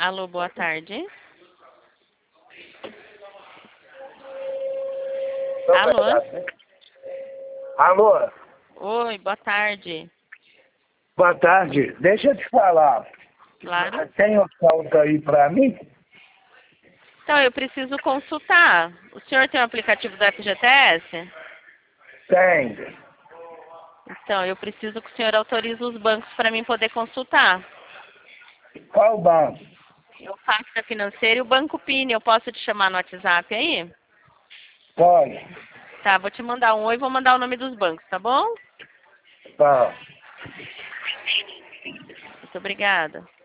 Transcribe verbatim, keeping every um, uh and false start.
Alô, boa tarde. Alô? Alô? Oi, boa tarde. Boa tarde. Deixa eu te falar. Claro. Tem um saldo aí pra mim? Então, eu preciso consultar. O senhor tem o aplicativo do F G T S? Tem. Então, eu preciso que o senhor autorize os bancos para mim poder consultar. Qual banco? Eu faço da financeira e o Banco Pini. Eu posso te chamar no WhatsApp aí? Pode. Tá, vou te mandar um oi e vou mandar o nome dos bancos, tá bom? Tá. Muito obrigada.